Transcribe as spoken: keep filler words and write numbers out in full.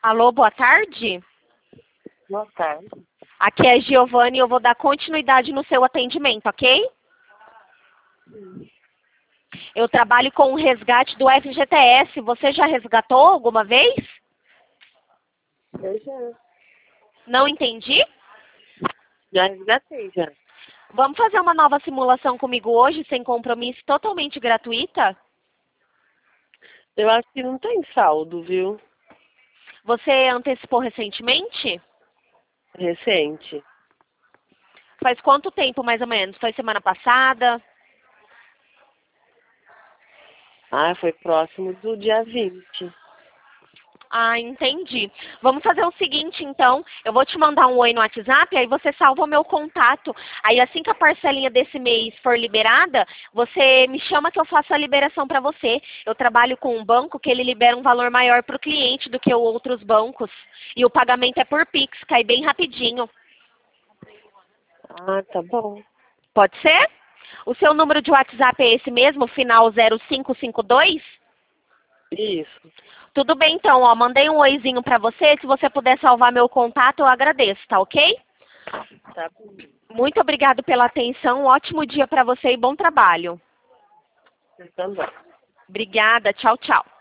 Alô, boa tarde. Boa tarde. Aqui é a Giovanni e eu vou dar continuidade no seu atendimento, ok? Hum. Eu trabalho com o resgate do F G T S. Você já resgatou alguma vez? Eu já, Não entendi? já resgatei, já. Vamos fazer uma nova simulação comigo hoje, sem compromisso, totalmente gratuita? Eu acho que não tem saldo, viu? Você antecipou recentemente? Recente. Faz quanto tempo, mais ou menos? Foi semana passada? Ah, foi próximo do dia vinte. Ah, entendi. Vamos fazer o seguinte, então. Eu vou te mandar um oi no WhatsApp, aí você salva o meu contato. Aí, assim que a parcelinha desse mês for liberada, você me chama que eu faço a liberação para você. Eu trabalho com um banco que ele libera um valor maior para o cliente do que os outros bancos. E o pagamento é por Pix, cai bem rapidinho. Ah, tá bom. Pode ser? O seu número de WhatsApp é esse mesmo, final zero cinco cinco dois? Isso. Tudo bem, então, ó, mandei um oizinho pra você. Se você puder salvar meu contato, eu agradeço, tá ok? Tá bom. Muito obrigado pela atenção. Um ótimo dia pra você e bom trabalho. Você também. Obrigada. Tchau, tchau.